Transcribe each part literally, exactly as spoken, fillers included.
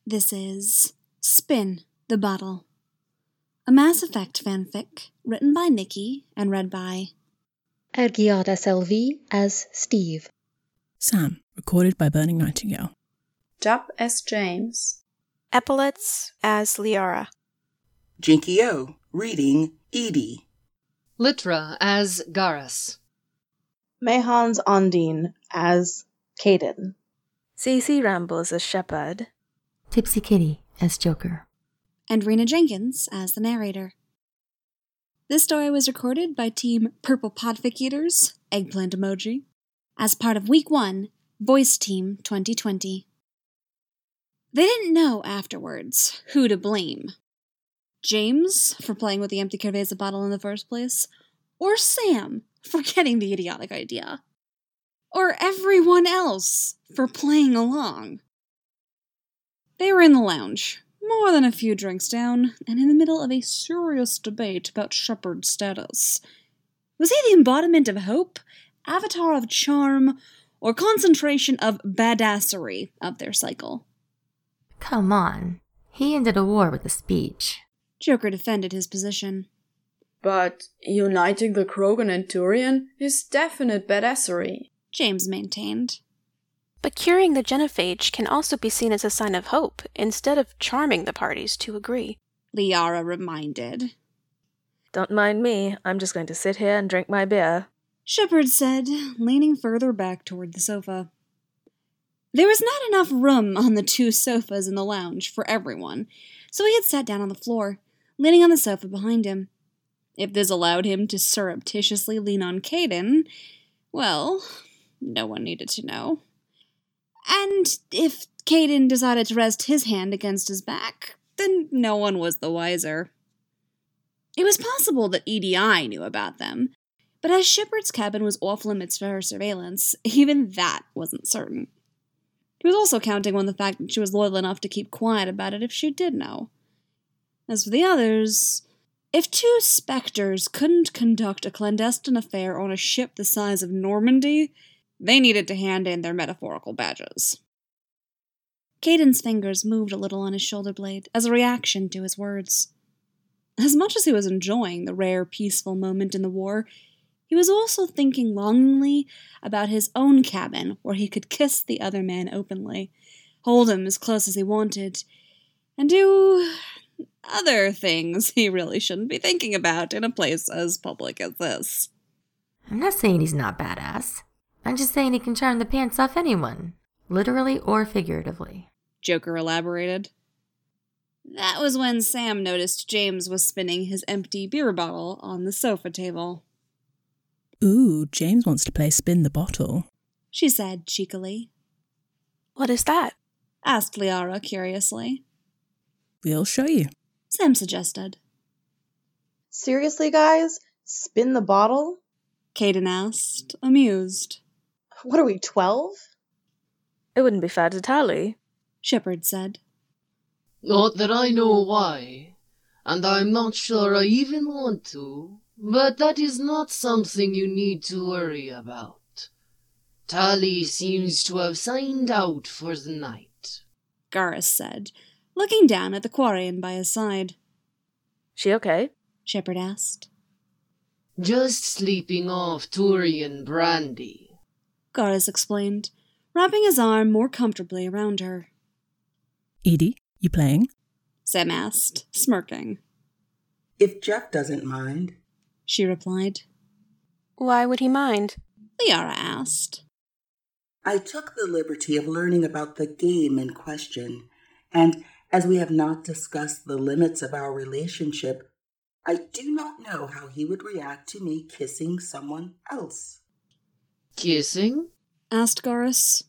This is Spin the Bottle, a Mass Effect fanfic written by Nikki and read by Ergiad S L V as Steve. Sam, recorded by Burning Nightingale. Jup as James. Epaulets as Liara. Jinkio, reading Edie. Litra as Garrus. Mahans Ondine as Caden. Cece Rambles as Shepard. Tipsy Kitty as Joker. And Rena Jenkins as the narrator. This story was recorded by Team Purple Podfic Eaters, Eggplant Emoji, as part of Week one, Voice Team twenty twenty. They didn't know afterwards who to blame. James for playing with the empty Cerveza bottle in the first place, or Sam for getting the idiotic idea, or everyone else for playing along. They were in the lounge, more than a few drinks down, and in the middle of a serious debate about Shepard's status. Was he the embodiment of hope, avatar of charm, or concentration of badassery of their cycle? Come on. He ended a war with a speech. Joker defended his position. But uniting the Krogan and Turian is definite badassery, James maintained. But curing the genophage can also be seen as a sign of hope, instead of charming the parties to agree, Liara reminded. Don't mind me, I'm just going to sit here and drink my beer, Shepard said, leaning further back toward the sofa. There was not enough room on the two sofas in the lounge for everyone, so he had sat down on the floor, leaning on the sofa behind him. If this allowed him to surreptitiously lean on Caden, well, no one needed to know. And if Caden decided to rest his hand against his back, then no one was the wiser. It was possible that E D I knew about them, but as Shepard's cabin was off limits for her surveillance, even that wasn't certain. He was also counting on the fact that she was loyal enough to keep quiet about it if she did know. As for the others, if two Spectres couldn't conduct a clandestine affair on a ship the size of Normandy, they needed to hand in their metaphorical badges. Caden's fingers moved a little on his shoulder blade as a reaction to his words. As much as he was enjoying the rare, peaceful moment in the war, he was also thinking longingly about his own cabin where he could kiss the other man openly, hold him as close as he wanted, and do other things he really shouldn't be thinking about in a place as public as this. I'm not saying he's not badass. I'm just saying he can charm the pants off anyone, literally or figuratively, Joker elaborated. That was when Sam noticed James was spinning his empty beer bottle on the sofa table. Ooh, James wants to play Spin the Bottle, she said cheekily. What is that? Asked Liara curiously. We'll show you, Sam suggested. Seriously, guys? Spin the bottle? Caden asked, amused. What are we, twelve? It wouldn't be fair to Tally, Shepard said. Not that I know why, and I'm not sure I even want to, but that is not something you need to worry about. Tally seems to have signed out for the night, Garrus said, looking down at the Quarian by his side. She okay? Shepard asked. Just sleeping off Turian brandy, Garrus explained, wrapping his arm more comfortably around her. Edie, you playing? Sam asked, smirking. If Jeff doesn't mind, she replied. Why would he mind? Liara asked. I took the liberty of learning about the game in question, and as we have not discussed the limits of our relationship, I do not know how he would react to me kissing someone else. Kissing? Asked Garrus.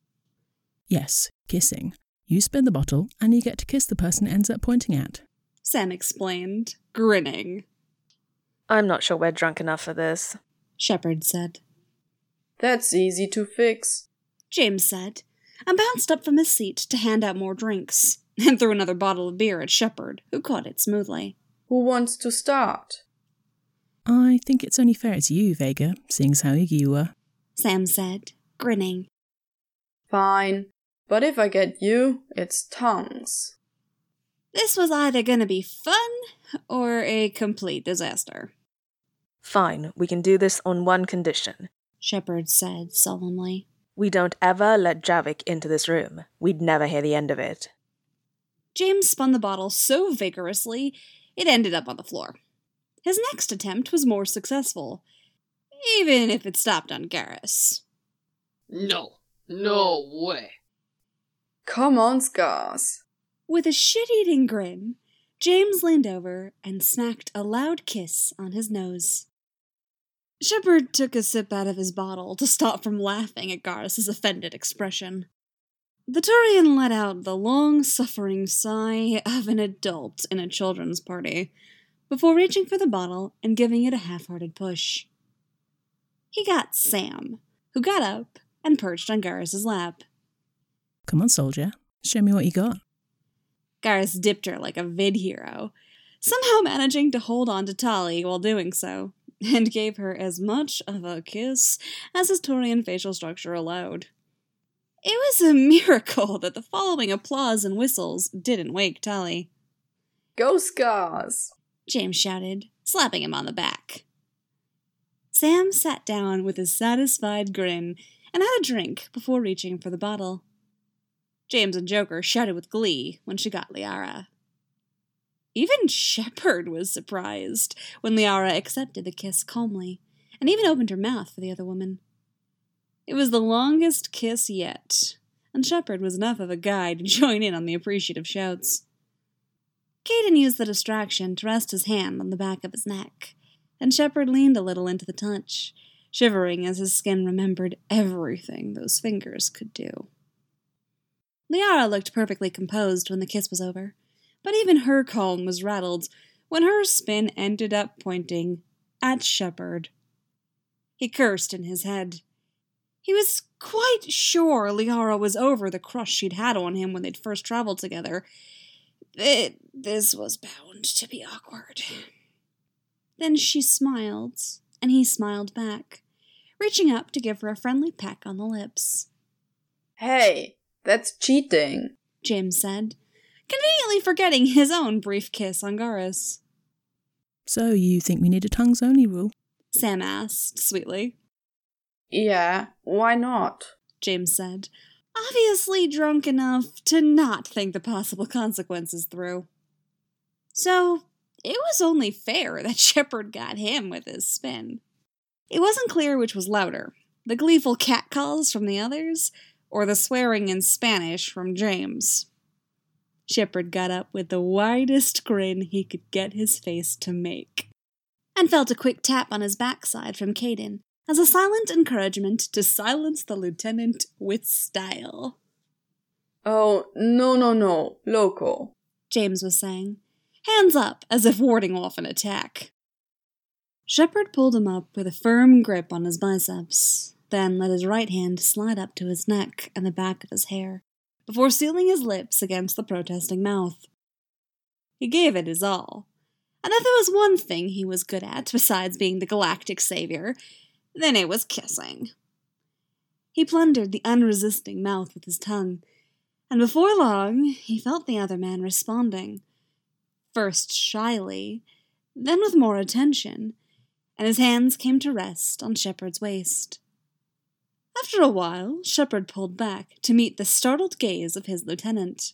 Yes, kissing. You spin the bottle, and you get to kiss the person it ends up pointing at. Sam explained, grinning. I'm not sure we're drunk enough for this, Shepard said. That's easy to fix, James said, and bounced up from his seat to hand out more drinks, and threw another bottle of beer at Shepard, who caught it smoothly. Who wants to start? I think it's only fair it's you, Vega, seeing as how eager you were, Sam said, grinning. Fine, But if I get you, it's tongues. This was either gonna be fun or a complete disaster. Fine, we can do this on one condition, Shepard said solemnly. We don't ever let Javik into this room. We'd never hear the end of it. James spun the bottle so vigorously, it ended up on the floor. His next attempt was more successful, even if it stopped on Garrus. No, no way. Come on, Scars. With a shit-eating grin, James leaned over and smacked a loud kiss on his nose. Shepard took a sip out of his bottle to stop from laughing at Garrus's offended expression. The Turian let out the long-suffering sigh of an adult in a children's party, before reaching for the bottle and giving it a half-hearted push. He got Sam, who got up and perched on Garrus's lap. Come on, soldier. Show me what you got. Garrus dipped her like a vid hero, somehow managing to hold on to Tali while doing so, and gave her as much of a kiss as his Turian facial structure allowed. It was a miracle that the following applause and whistles didn't wake Tali. Go Scars! James shouted, slapping him on the back. Sam sat down with a satisfied grin and had a drink before reaching for the bottle. James and Joker shouted with glee when she got Liara. Even Shepard was surprised when Liara accepted the kiss calmly, and even opened her mouth for the other woman. It was the longest kiss yet, and Shepard was enough of a guy to join in on the appreciative shouts. Caden used the distraction to rest his hand on the back of his neck, and Shepard leaned a little into the touch, shivering as his skin remembered everything those fingers could do. Liara looked perfectly composed when the kiss was over, but even her calm was rattled when her spin ended up pointing at Shepard. He cursed in his head. He was quite sure Liara was over the crush she'd had on him when they'd first traveled together. It, this was bound to be awkward. Then she smiled, and he smiled back, reaching up to give her a friendly peck on the lips. Hey, that's cheating, James said, conveniently forgetting his own brief kiss on Garrus. So you think we need a tongues-only rule? Sam asked, sweetly. Yeah, why not? James said, obviously drunk enough to not think the possible consequences through. So, it was only fair that Shepard got him with his spin. It wasn't clear which was louder, the gleeful catcalls from the others, or the swearing in Spanish from James. Shepard got up with the widest grin he could get his face to make, and felt a quick tap on his backside from Caden, as a silent encouragement to silence the lieutenant with style. Oh, no, no, no, loco, James was saying, hands up as if warding off an attack. Shepard pulled him up with a firm grip on his biceps, then let his right hand slide up to his neck and the back of his hair, before sealing his lips against the protesting mouth. He gave it his all, and if there was one thing he was good at besides being the galactic savior, then it was kissing. He plundered the unresisting mouth with his tongue, and before long he felt the other man responding, first shyly, then with more attention, and his hands came to rest on Shepard's waist. After a while, Shepard pulled back to meet the startled gaze of his lieutenant.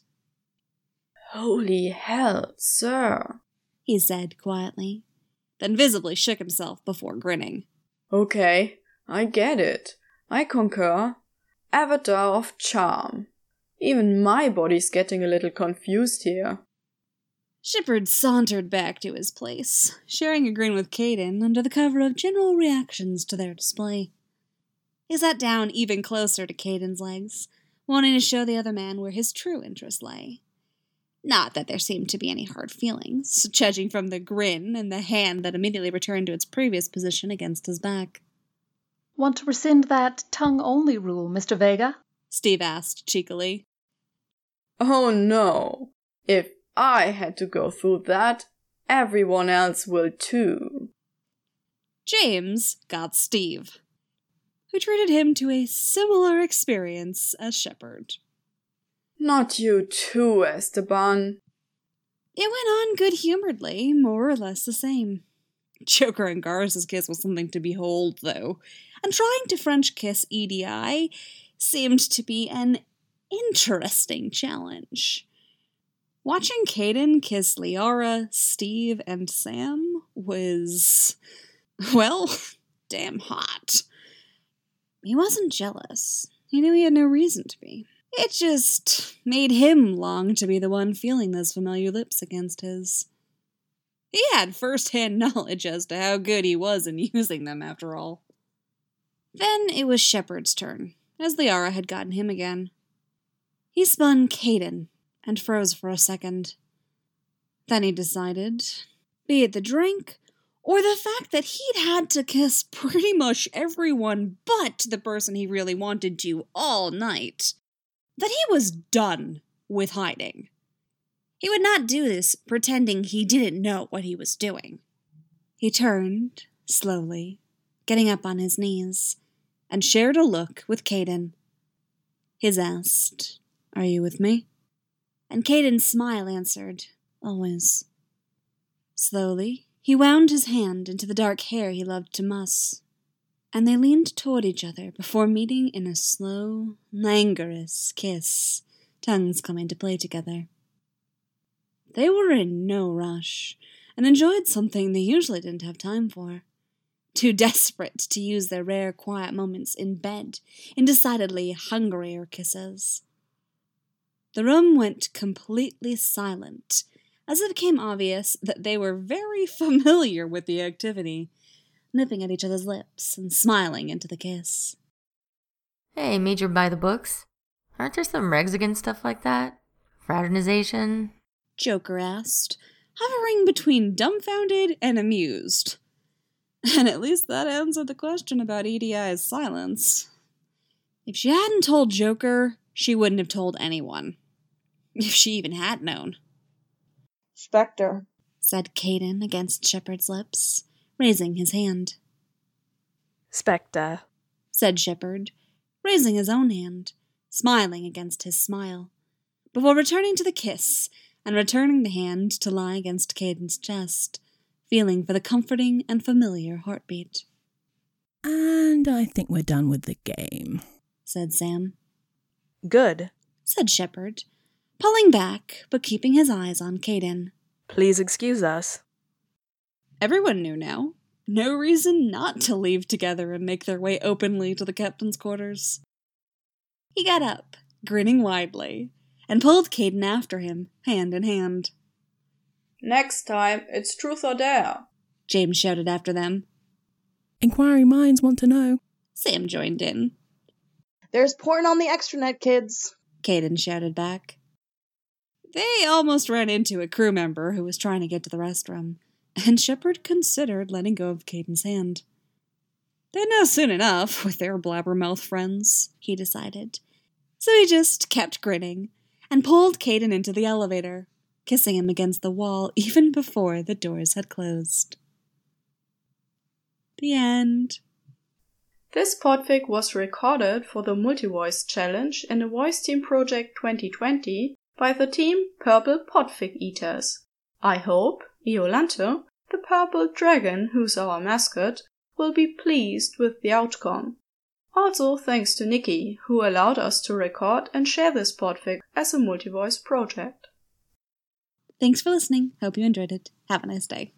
Holy hell, sir, he said quietly, then visibly shook himself before grinning. Okay, I get it. I concur. Avatar of charm. Even my body's getting a little confused here. Shepard sauntered back to his place, sharing a grin with Caden under the cover of general reactions to their display. He sat down even closer to Caden's legs, wanting to show the other man where his true interest lay. Not that there seemed to be any hard feelings, judging from the grin and the hand that immediately returned to its previous position against his back. Want to rescind that tongue-only rule, Mister Vega? Steve asked cheekily. Oh no. If I had to go through that, everyone else will too. James got Steve, who treated him to a similar experience as Shepard. Not you too, Esteban. It went on good-humoredly, more or less the same. Joker and Garza's kiss was something to behold, though, and trying to French kiss E D I seemed to be an interesting challenge. Watching Caden kiss Liara, Steve, and Sam was, well, damn hot. He wasn't jealous. He knew he had no reason to be. It just made him long to be the one feeling those familiar lips against his. He had first-hand knowledge as to how good he was in using them, after all. Then it was Shepard's turn, as Liara had gotten him again. He spun Caden and froze for a second. Then he decided, be it the drink or the fact that he'd had to kiss pretty much everyone but the person he really wanted to all night, that he was done with hiding. He would not do this pretending he didn't know what he was doing. He turned, slowly, getting up on his knees, and shared a look with Caden. His asked, "Are you with me?" And Caden's smile answered, "Always." Slowly, he wound his hand into the dark hair he loved to muss, and they leaned toward each other before meeting in a slow, languorous kiss, tongues coming to play together. They were in no rush, and enjoyed something they usually didn't have time for. Too desperate to use their rare quiet moments in bed in decidedly hungrier kisses. The room went completely silent, as it became obvious that they were very familiar with the activity, nipping at each other's lips and smiling into the kiss. Hey, major by the books. Aren't there some regs against stuff like that? Fraternization? Joker asked, hovering between dumbfounded and amused. And at least that answered the question about E D I's silence. If she hadn't told Joker, she wouldn't have told anyone. If she even had known. Spectre, said Caden against Shepard's lips, raising his hand. Spectre, said Shepard, raising his own hand, smiling against his smile, before returning to the kiss and returning the hand to lie against Caden's chest, feeling for the comforting and familiar heartbeat. And I think we're done with the game, said Sam. Good, said Shepard, pulling back but keeping his eyes on Caden. Please excuse us. Everyone knew now. No reason not to leave together and make their way openly to the captain's quarters. He got up, grinning widely, and pulled Caden after him, hand in hand. Next time, it's truth or dare, James shouted after them. Inquiring minds want to know. Sam joined in. There's porn on the extranet, kids, Caden shouted back. They almost ran into a crew member who was trying to get to the restroom, and Shepard considered letting go of Caden's hand. They'd know soon enough with their blabbermouth friends, he decided. So he just kept grinning and pulled Caden into the elevator, kissing him against the wall even before the doors had closed. The end. This podfic was recorded for the Multivoice Challenge in the Voice Team Project twenty twenty by the team Purple Podfic Eaters. I hope Iolante, the purple dragon who's our mascot, will be pleased with the outcome. Also thanks to Nikki, who allowed us to record and share this podfic as a multivoice project. Thanks for listening. Hope you enjoyed it. Have a nice day.